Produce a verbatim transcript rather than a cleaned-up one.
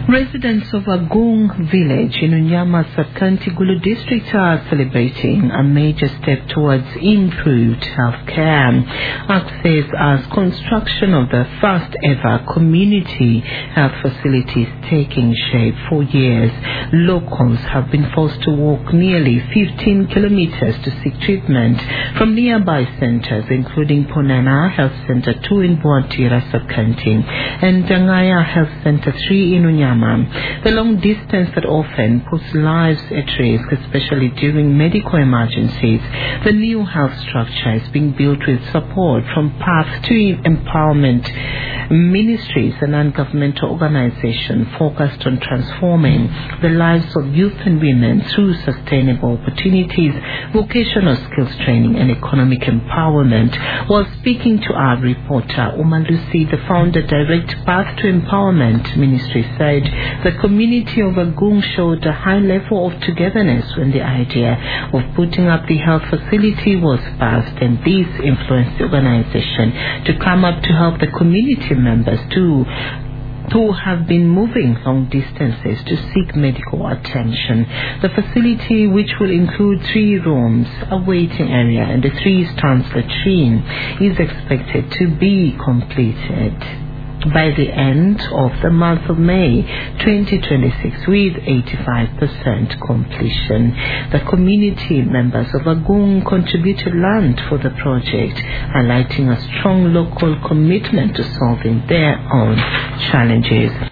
Residents of Agung village in Unyama Sub-County Gulu district are celebrating a major step towards improved healthcare. Access as construction of the first ever community health facilities taking shape for years. Locals have been forced to walk nearly fifteen kilometers to seek treatment from nearby centers including Punana Health Center two in Buantira Sub-County and Dangaya Health Center three in Unyama. The long distance that often puts lives at risk, especially during medical emergencies. The new health structure is being built with support from Path to Empowerment ministries and non-governmental organizations focused on transforming the lives of youth and women through sustainable opportunities, vocational skills training and economic empowerment. While speaking to our reporter, Uma Lucy, the founder direct Path to Empowerment ministry, said the community of Agung showed a high level of togetherness when the idea of putting up the health facility was passed, and this influenced the organization to come up to help the community members too, who have been moving long distances to seek medical attention. The facility, which will include three rooms, a waiting area and a three-stand latrine, is expected to be completed by the end of the month of May twenty twenty-six with eighty-five percent completion. The community members of Agung contributed land for the project, highlighting a strong local commitment to solving their own challenges.